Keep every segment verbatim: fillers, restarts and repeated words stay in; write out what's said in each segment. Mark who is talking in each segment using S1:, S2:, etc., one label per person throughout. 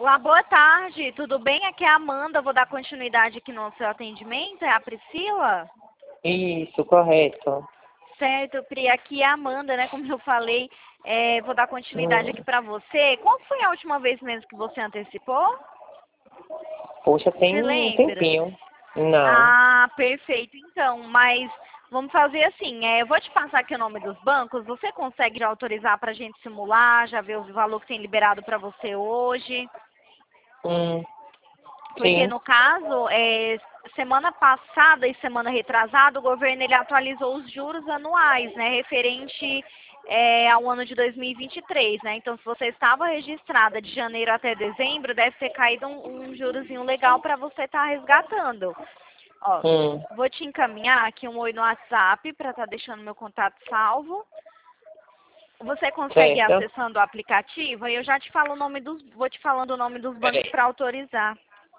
S1: Olá, boa tarde, tudo bem? Aqui é a Amanda, vou dar continuidade aqui no seu atendimento, é a Priscila?
S2: Isso, correto.
S1: Certo, Pri, aqui é a Amanda, né, como eu falei, é, vou dar continuidade
S2: Hum.
S1: aqui para você. Qual foi a última vez mesmo que você antecipou?
S2: Poxa, tem
S1: Se
S2: um
S1: lembra?
S2: tempinho. Não.
S1: Ah, perfeito, então, mas vamos fazer assim, é, eu vou te passar aqui o nome dos bancos, você consegue já autorizar para a gente simular, já ver o valor que tem liberado para você hoje?
S2: Hum,
S1: Porque
S2: sim.
S1: no caso, é, semana passada e semana retrasada, o governo ele atualizou os juros anuais, né, referente é, ao ano de dois mil e vinte e três, né? Então, se você estava registrada de janeiro até dezembro, deve ter caído um, um jurozinho legal para você estar resgatando. Ó,
S2: Hum,
S1: vou te encaminhar aqui um oi no WhatsApp para estar deixando meu contato salvo. Você consegue ir
S2: certo.
S1: acessando o aplicativo? Aí eu já te falo o nome dos, vou te falando o nome dos bancos
S2: Peraí.
S1: para autorizar.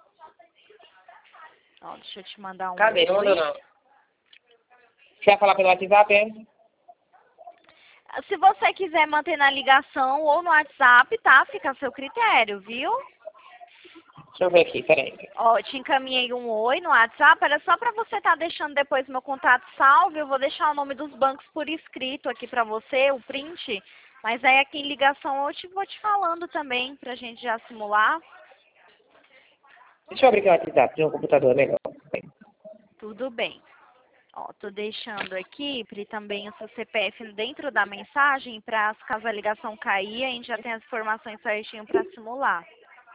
S1: Ó, deixa eu te mandar um
S2: Cadê? Não mandou,
S1: oi.
S2: não. Você vai falar pelo WhatsApp, é?
S1: Se você quiser manter na ligação ou no WhatsApp, tá? Fica a seu critério, viu?
S2: Deixa eu ver aqui, peraí.
S1: Ó, te encaminhei um oi no WhatsApp, era só para você estar deixando depois meu contato salvo. Eu vou deixar o nome dos bancos por escrito aqui para você, o print. Mas aí aqui em ligação eu te vou te falando também, pra gente já simular.
S2: Deixa eu abrir aqui o WhatsApp de um computador melhor.
S1: Tudo bem. Ó, tô deixando aqui, Pri, também o seu C P F dentro da mensagem, para caso a ligação cair, a gente já tem as informações certinho para simular.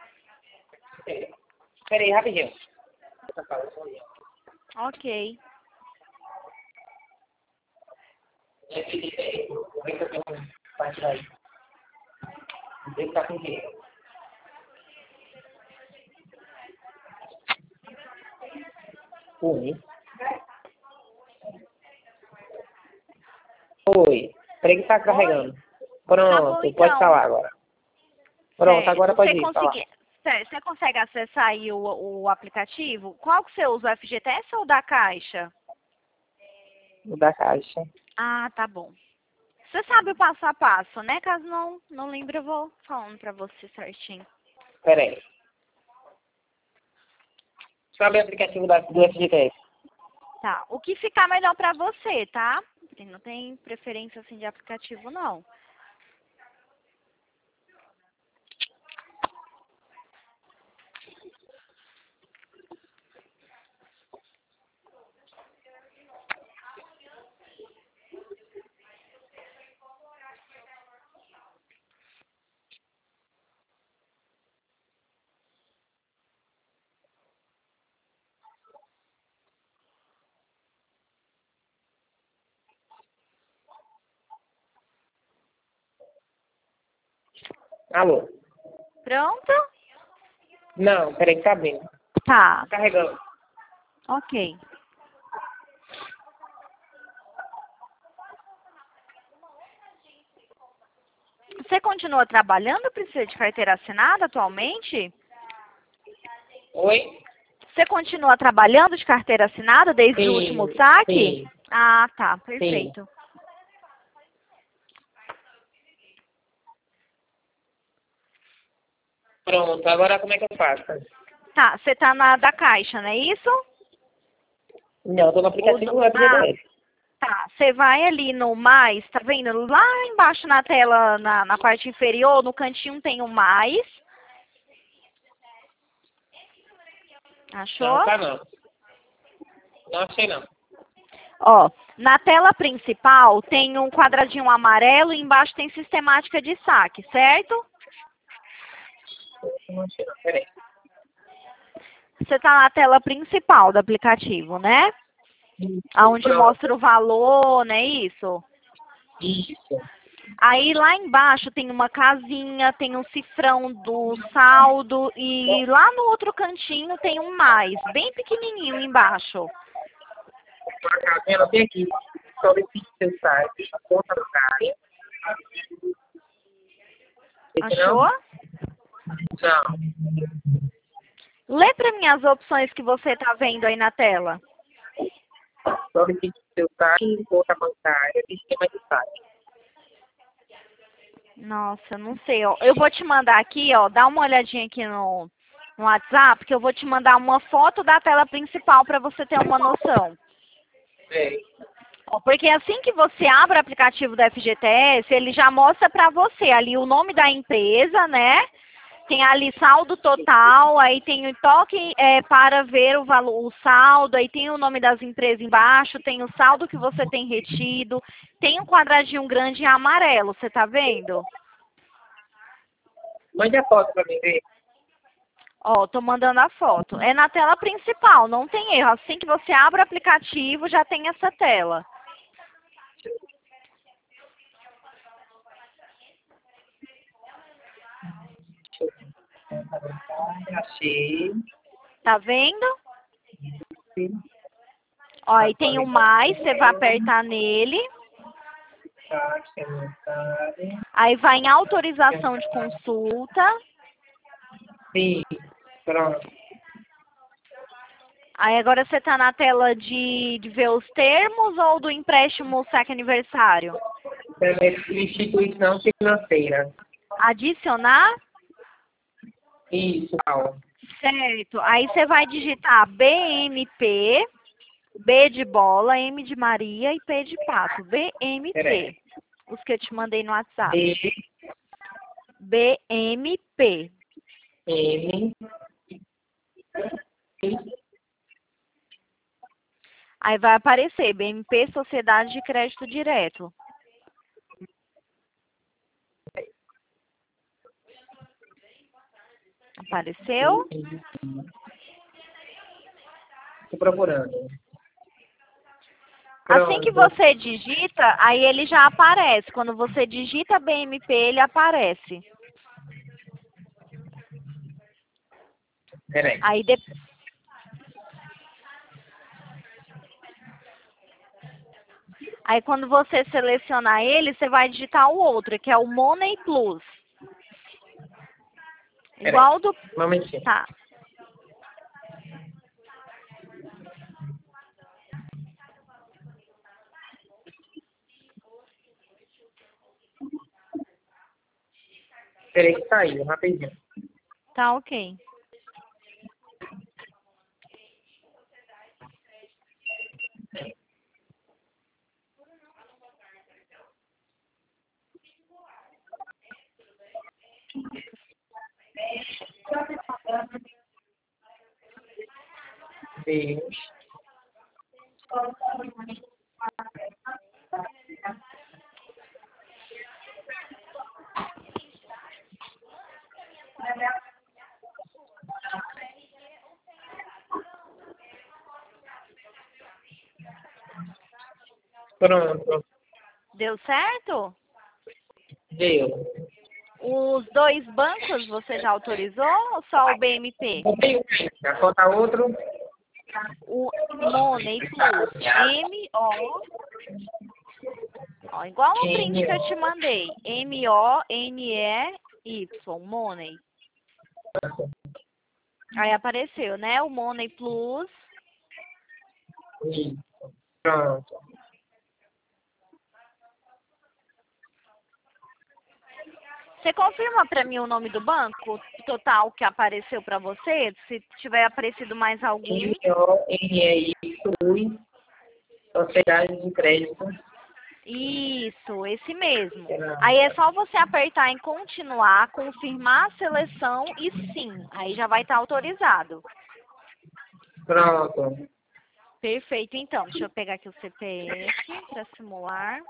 S2: Peraí, rapidinho.
S1: Ok.
S2: Vai tirar aí. Vê que tá com quem? Oi. Oi. Peraí que tá
S1: Oi.
S2: carregando.
S1: Tá bom,
S2: Pronto, pode
S1: então.
S2: falar agora. Pronto, agora
S1: Certo.
S2: pode
S1: Você
S2: ir falar.
S1: conseguir, certo. Você consegue acessar aí o, o aplicativo? Qual que você usa, o F G T S ou o da Caixa?
S2: O da caixa.
S1: Ah, tá bom. Você sabe o passo a passo, né? Caso não, não lembre, eu vou falando pra você certinho.
S2: Peraí. Deixa eu abrir o aplicativo da, do F G T S.
S1: Tá. O que ficar melhor pra você, tá? Não tem preferência assim de aplicativo, não.
S2: Alô?
S1: Pronto?
S2: Não, peraí que tá abrindo.
S1: Tá.
S2: Carregando.
S1: Ok. Você continua trabalhando, precisa de carteira assinada atualmente?
S2: Oi?
S1: Você continua trabalhando de carteira assinada desde o último
S2: Sim,
S1: saque?
S2: sim,
S1: Ah, tá.
S2: sim.
S1: Perfeito.
S2: Pronto, agora como é que eu faço?
S1: Tá, você tá na da Caixa, não é isso?
S2: Não, eu tô no
S1: Ou
S2: aplicativo
S1: do...
S2: do
S1: Ah,
S2: F G T S.
S1: tá. Você vai ali no mais, tá vendo? Lá embaixo na tela, na, na parte inferior, no cantinho tem o mais.
S2: Não,
S1: Achou?
S2: tá não. Não achei não.
S1: Ó, na tela principal tem um quadradinho amarelo e embaixo tem sistemática de saque, certo?
S2: Não achei não, peraí.
S1: Você tá na tela principal do aplicativo, né?
S2: Isso,
S1: Onde mostra
S2: pronto.
S1: o valor, né? Isso.
S2: Isso.
S1: Aí lá embaixo tem uma casinha, tem um cifrão do saldo e lá no outro cantinho tem um mais, bem pequenininho embaixo.
S2: Uma casinha, não tem aqui. Solicite seu site, a conta bancária. Esse não?
S1: Achou?
S2: Não.
S1: Lê para mim as opções que você tá vendo aí na tela.
S2: Solicite seu site, conta bancária, sistema de site.
S1: Nossa, eu não sei, ó. Eu vou te mandar aqui, ó, dá uma olhadinha aqui no, no WhatsApp, que eu vou te mandar uma foto da tela principal para você ter uma noção.
S2: É.
S1: Ó, porque assim que você abre o aplicativo do F G T S, ele já mostra para você ali o nome da empresa, né? Tem ali saldo total, aí tem o toque é, para ver o valor, o saldo, aí tem o nome das empresas embaixo, tem o saldo que você tem retido, tem um quadradinho grande em amarelo, você tá vendo?
S2: Mande a foto para mim ver.
S1: Ó, tô mandando a foto. É na tela principal, não tem erro. Assim que você abre o aplicativo, já tem essa tela.
S2: Achei.
S1: Tá vendo? Ó, aí tem o mais, você vai apertar nele. Aí vai em autorização de consulta.
S2: Sim, pronto.
S1: Aí agora você tá na tela de, de ver os termos ou do empréstimo saque aniversário?
S2: Instituição financeira.
S1: Adicionar?
S2: Isso, Paulo.
S1: Certo. Aí você vai digitar B M P, B de bola, M de Maria e P de pato. B M P. Os que eu te mandei no WhatsApp.
S2: B,
S1: B M P.
S2: M,
S1: Aí vai aparecer B M P Sociedade de Crédito Direto. Apareceu?
S2: Estou procurando.
S1: Assim que
S2: Pronto.
S1: você digita, aí ele já aparece. Quando você digita B M P, ele aparece.
S2: Peraí.
S1: Aí de... Aí quando você selecionar ele, você vai digitar o outro, que é o Money Plus. Igual do...
S2: Um momentinho.
S1: Tá.
S2: Peraí que saiu, rapidinho.
S1: Tá ok.
S2: Deus. Pronto.
S1: Deu certo?
S2: Deu.
S1: Os dois bancos você já autorizou ou só o B M P?
S2: Não tem já falta outro.
S1: O Money Plus. M O... Ó, igual o print que eu te mandei. M O N E Y. Money. Aí apareceu, né? O Money Plus.
S2: Isso. Pronto.
S1: Você confirma para mim o nome do banco total que apareceu para você? Se tiver aparecido mais algum.
S2: M O N E Y, Sociedade de Crédito.
S1: Isso, esse mesmo. Aí é só você apertar em continuar, confirmar a seleção e sim. Aí já vai estar autorizado.
S2: Pronto.
S1: Perfeito, então. Deixa eu pegar aqui o C P F para simular.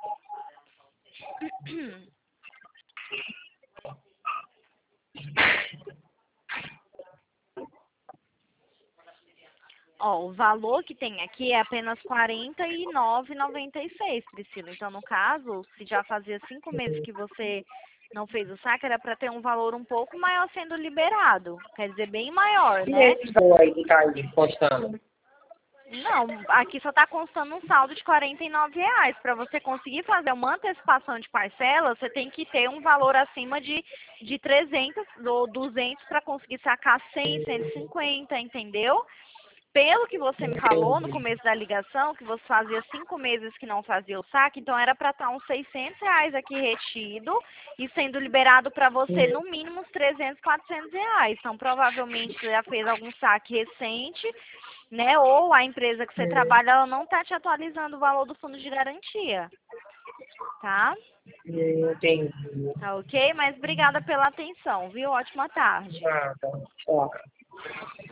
S1: Ó, o valor que tem aqui é apenas quarenta e nove reais e noventa e seis centavos, Priscila. Então, no caso, se já fazia cinco meses que você não fez o saque, era para ter um valor um pouco maior sendo liberado. Quer dizer, bem maior,
S2: E
S1: né?
S2: esse valor aí que tá aí, postando?
S1: Não, aqui só está constando um saldo de quarenta e nove reais. Para você conseguir fazer uma antecipação de parcela, você tem que ter um valor acima de, de trezentos ou duzentos para conseguir sacar cem, cento e cinquenta, entendeu? Pelo que você me falou no
S2: Entendi.
S1: começo da ligação, que você fazia cinco meses que não fazia o saque, então era para estar uns seiscentos reais aqui retido e sendo liberado para você
S2: Sim.
S1: no mínimo uns trezentos, quatrocentos reais. Então, provavelmente você já fez algum saque recente, né? Ou a empresa que você
S2: Sim.
S1: trabalha, ela não está te atualizando o valor do fundo de garantia, tá?
S2: Entendi.
S1: Tá ok? Mas obrigada pela atenção, viu? Ótima tarde.
S2: Nada. Tchau.